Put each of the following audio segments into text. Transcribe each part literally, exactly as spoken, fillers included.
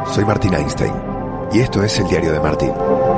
Soy Martín Einstein y esto es el Diario de Martín.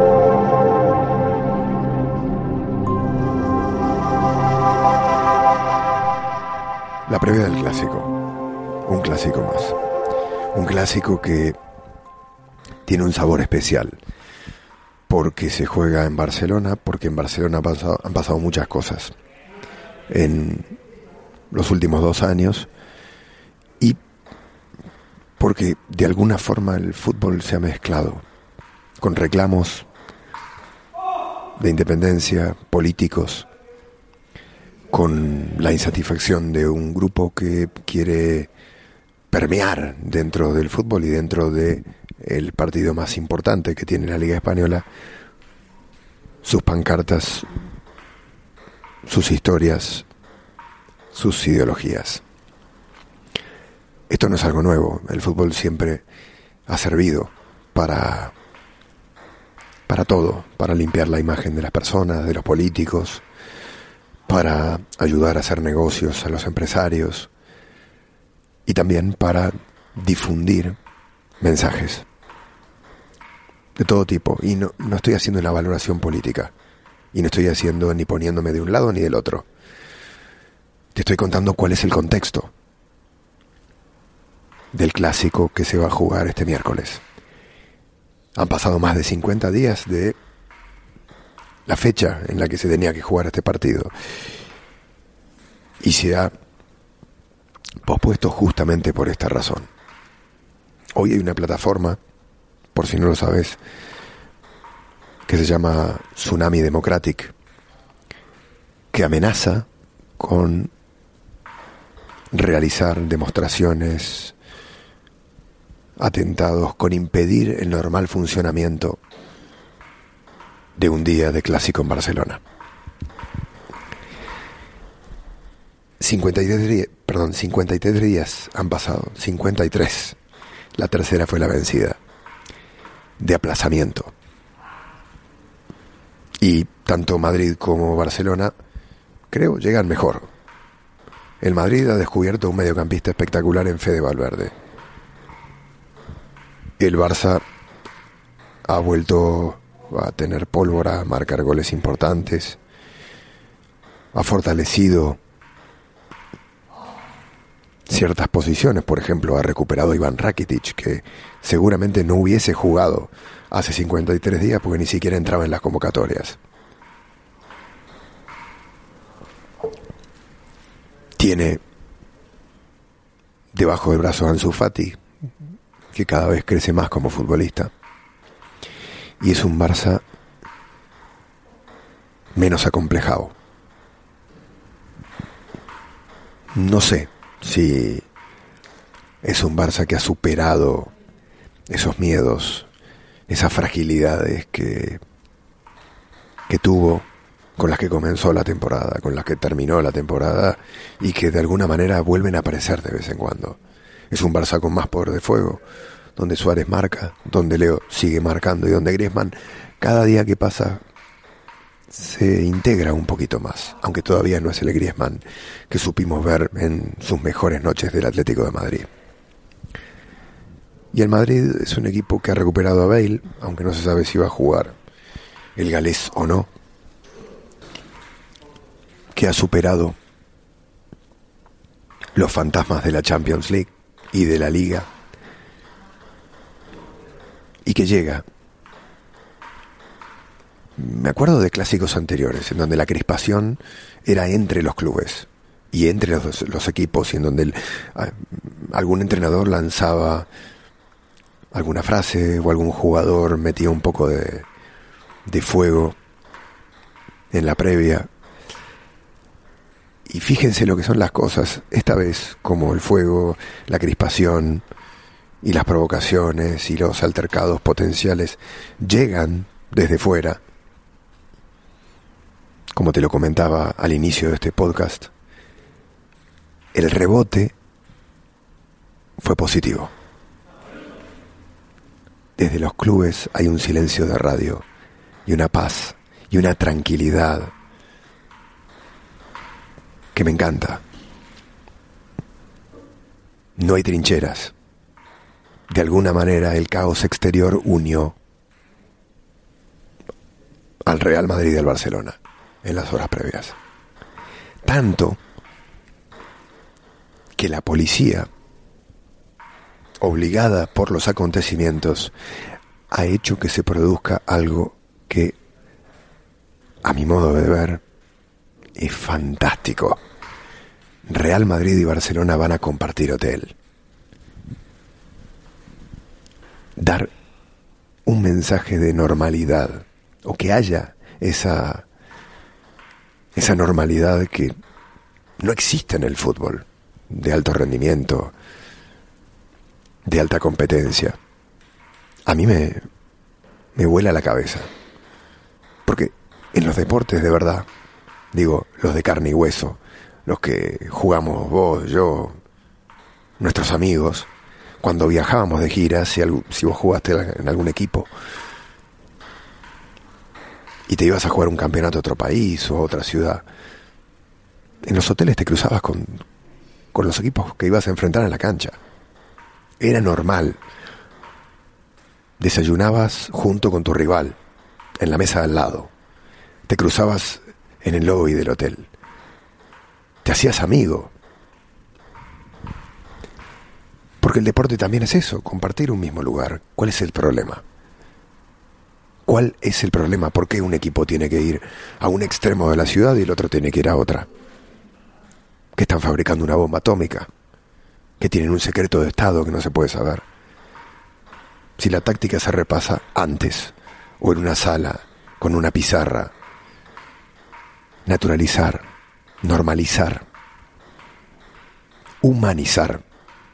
La previa del clásico. Un clásico más. Un clásico que tiene un sabor especial. Porque se juega en Barcelona, porque en Barcelona han pasado, han pasado muchas cosas en los últimos dos años. Y porque de alguna forma el fútbol se ha mezclado con reclamos de independencia, políticos, con la insatisfacción de un grupo que quiere permear dentro del fútbol y dentro de el partido más importante que tiene la Liga Española, sus pancartas, sus historias, sus ideologías. Esto no es algo nuevo. El fútbol siempre ha servido para, para todo, para limpiar la imagen de las personas, de los políticos, para ayudar a hacer negocios a los empresarios y también para difundir mensajes de todo tipo. Y no, no estoy haciendo una valoración política y no estoy haciendo ni poniéndome de un lado ni del otro. Te estoy contando cuál es el contexto del clásico que se va a jugar este miércoles. Han pasado más de cincuenta días de la fecha en la que se tenía que jugar este partido y se ha pospuesto justamente por esta razón. Hoy hay una plataforma, por si no lo sabes, que se llama Tsunami Democratic, que amenaza con realizar demostraciones, atentados, con impedir el normal funcionamiento de un día de clásico en Barcelona. cincuenta y tres días, perdón, cincuenta y tres días han pasado, cincuenta y tres. La tercera fue la vencida, de aplazamiento. Y tanto Madrid como Barcelona, creo, llegan mejor. El Madrid ha descubierto un mediocampista espectacular en Fede Valverde. El Barça ha vuelto a tener pólvora, a marcar goles importantes, ha fortalecido ciertas posiciones. Por ejemplo, ha recuperado a Iván Rakitic, que seguramente no hubiese jugado hace cincuenta y tres días porque ni siquiera entraba en las convocatorias. Tiene debajo del brazo a Ansu Fati, que cada vez crece más como futbolista. Y es un Barça menos acomplejado. No sé si es un Barça que ha superado esos miedos, esas fragilidades que, que tuvo, con las que comenzó la temporada, con las que terminó la temporada y que de alguna manera vuelven a aparecer de vez en cuando. Es un Barça con más poder de fuego, donde Suárez marca, donde Leo sigue marcando y donde Griezmann cada día que pasa se integra un poquito más, aunque todavía no es el Griezmann que supimos ver en sus mejores noches del Atlético de Madrid. Y el Madrid es un equipo que ha recuperado a Bale, aunque no se sabe si va a jugar el galés o no, que ha superado los fantasmas de la Champions League y de la Liga, y que llega. Me acuerdo de clásicos anteriores en donde la crispación era entre los clubes y entre los, los equipos, y en donde el, a, algún entrenador lanzaba alguna frase o algún jugador metía un poco de, de fuego en la previa. Y fíjense lo que son las cosas esta vez, como el fuego, la crispación y las provocaciones y los altercados potenciales llegan desde fuera. Como te lo comentaba al inicio de este podcast, el rebote fue positivo. Desde los clubes hay un silencio de radio y una paz y una tranquilidad que me encanta. No hay trincheras, de alguna manera el caos exterior unió al Real Madrid y al Barcelona en las horas previas. Tanto que la policía, obligada por los acontecimientos, ha hecho que se produzca algo que, a mi modo de ver, es fantástico. Real Madrid y Barcelona van a compartir hotel. Dar un mensaje de normalidad, o que haya esa, esa normalidad que no existe en el fútbol, de alto rendimiento, de alta competencia. A mí me, me vuela la cabeza. Porque en los deportes de verdad, digo, los de carne y hueso, los que jugamos vos, yo, nuestros amigos, cuando viajábamos de gira, si, algo, si vos jugaste en algún equipo y te ibas a jugar un campeonato a otro país o a otra ciudad, en los hoteles te cruzabas con, con los equipos que ibas a enfrentar en la cancha. Era normal. Desayunabas junto con tu rival, en la mesa de al lado. Te cruzabas en el lobby del hotel. Te hacías amigo. Porque el deporte también es eso, compartir un mismo lugar. ¿Cuál es el problema? ¿Cuál es el problema? ¿Por qué un equipo tiene que ir a un extremo de la ciudad y el otro tiene que ir a otra? ¿Que están fabricando una bomba atómica? ¿Que tienen un secreto de Estado que no se puede saber? Si la táctica se repasa antes, o en una sala, con una pizarra. Naturalizar, normalizar, humanizar.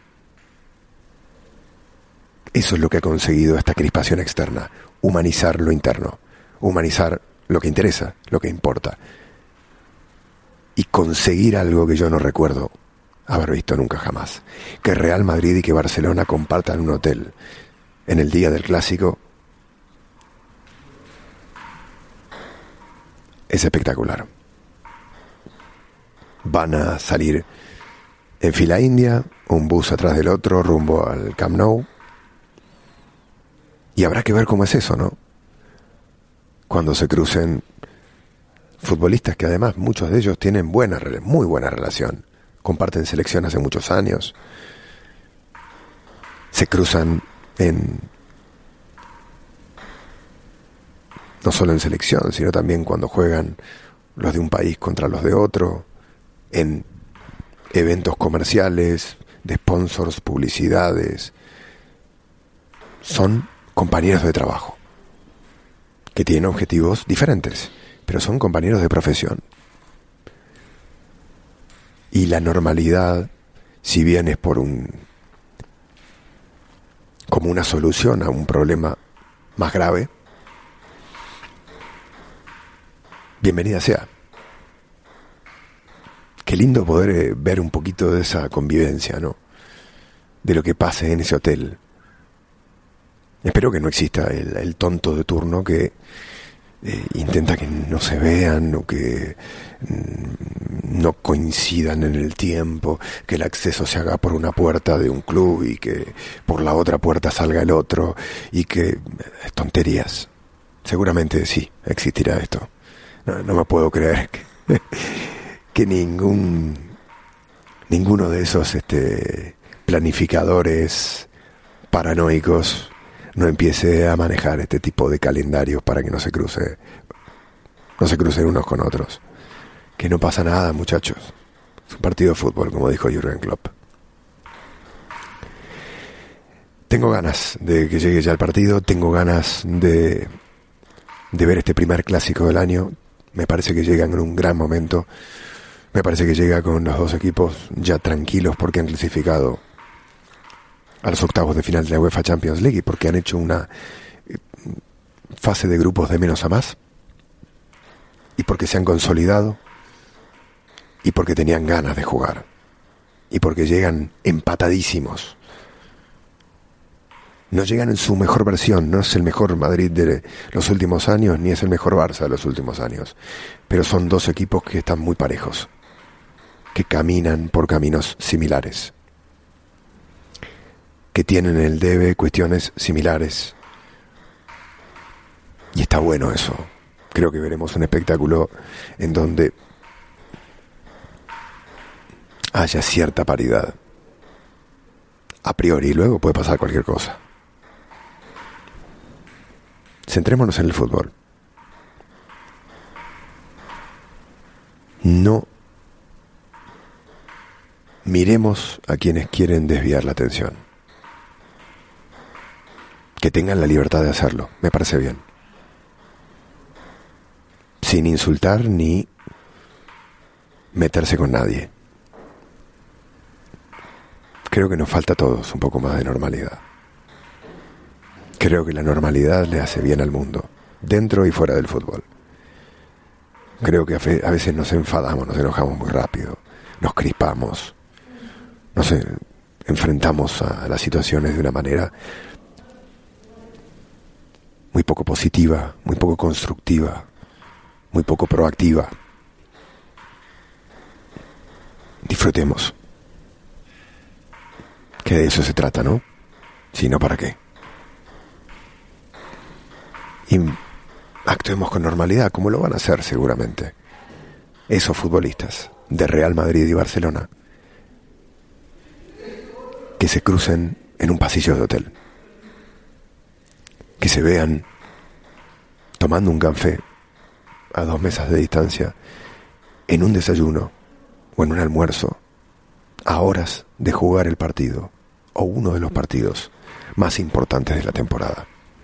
Eso es lo que ha conseguido esta crispación externa. Humanizar lo interno. Humanizar lo que interesa, lo que importa. Y conseguir algo que yo no recuerdo haber visto nunca jamás. Que Real Madrid y que Barcelona compartan un hotel en el día del clásico es espectacular. Van a salir en fila india, un bus atrás del otro, rumbo al Camp Nou. Y habrá que ver cómo es eso, ¿no? Cuando se crucen futbolistas que además muchos de ellos tienen buena, muy buena relación. Comparten selección hace muchos años. Se cruzan en... no solo en selección, sino también cuando juegan los de un país contra los de otro, en eventos comerciales, de sponsors, publicidades. Son compañeros de trabajo, que tienen objetivos diferentes, pero son compañeros de profesión. Y la normalidad, si bien es por un... como una solución a un problema más grave, bienvenida sea. Qué lindo poder eh, ver un poquito de esa convivencia, ¿no? De lo que pase en ese hotel. Espero que no exista el, el tonto de turno que eh, intenta que no se vean o que mm, no coincidan en el tiempo, que el acceso se haga por una puerta de un club y que por la otra puerta salga el otro y que... Eh, tonterías. Seguramente sí, existirá esto. No, no me puedo creer que, que ningún ninguno de esos este, planificadores paranoicos no empiece a manejar este tipo de calendarios para que no se cruce no se crucen unos con otros. Que no pasa nada, muchachos. Es un partido de fútbol, como dijo Jürgen Klopp. Tengo ganas de que llegue ya el partido, tengo ganas de, de ver este primer clásico del año. Me parece que llega en un gran momento. Me parece que llega con los dos equipos ya tranquilos porque han clasificado a los octavos de final de la UEFA Champions League y porque han hecho una fase de grupos de menos a más y porque se han consolidado y porque tenían ganas de jugar y porque llegan empatadísimos. No llegan en su mejor versión, no es el mejor Madrid de los últimos años ni es el mejor Barça de los últimos años, pero son dos equipos que están muy parejos, que caminan por caminos similares. que tienen en el debe cuestiones similares. Y está bueno eso. Creo que veremos un espectáculo en donde haya cierta paridad. A priori, luego puede pasar cualquier cosa. Centrémonos en el fútbol. No miremos a quienes quieren desviar la atención. Que tengan la libertad de hacerlo, me parece bien. Sin insultar ni meterse con nadie. Creo que nos falta a todos un poco más de normalidad. Creo que la normalidad le hace bien al mundo, dentro y fuera del fútbol. Creo que a veces nos enfadamos, nos enojamos muy rápido, nos crispamos, nos enfrentamos a las situaciones de una manera muy poco positiva, muy poco constructiva, muy poco proactiva. Disfrutemos. Que de eso se trata, ¿no? Si no, ¿para qué? Y actuemos con normalidad, como lo van a hacer seguramente esos futbolistas de Real Madrid y Barcelona, que se crucen en un pasillo de hotel, que se vean tomando un café a dos mesas de distancia, en un desayuno o en un almuerzo, a horas de jugar el partido o uno de los partidos más importantes de la temporada.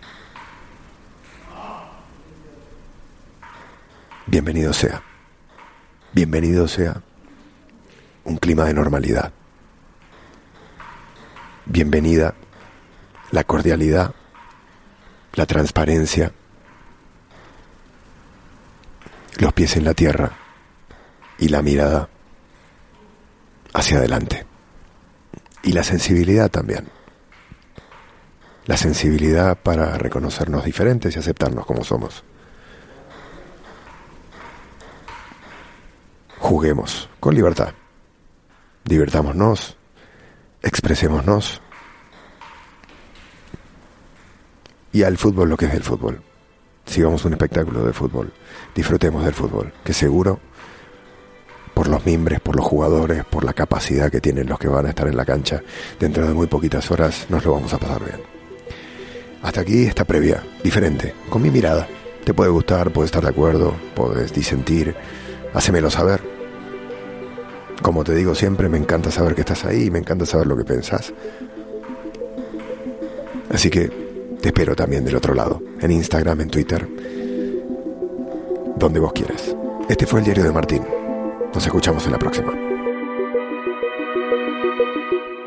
Bienvenido sea, bienvenido sea un clima de normalidad. Bienvenida la cordialidad, la transparencia, los pies en la tierra y la mirada hacia adelante. Y la sensibilidad también. La sensibilidad para reconocernos diferentes y aceptarnos como somos. Juguemos con libertad. Divirtámonos, expresémonos. Y al fútbol lo que es del fútbol. Sigamos un espectáculo de fútbol. Disfrutemos del fútbol, que seguro, por los mimbres, por los jugadores, por la capacidad que tienen los que van a estar en la cancha, dentro de muy poquitas horas nos lo vamos a pasar bien. Hasta aquí esta previa, diferente, con mi mirada. Te puede gustar, puedes estar de acuerdo, puedes disentir, hacémelo saber. Como te digo siempre, me encanta saber que estás ahí y me encanta saber lo que pensás. Así que te espero también del otro lado, en Instagram, en Twitter, donde vos quieras. Este fue el Diario de Martín. Nos escuchamos en la próxima.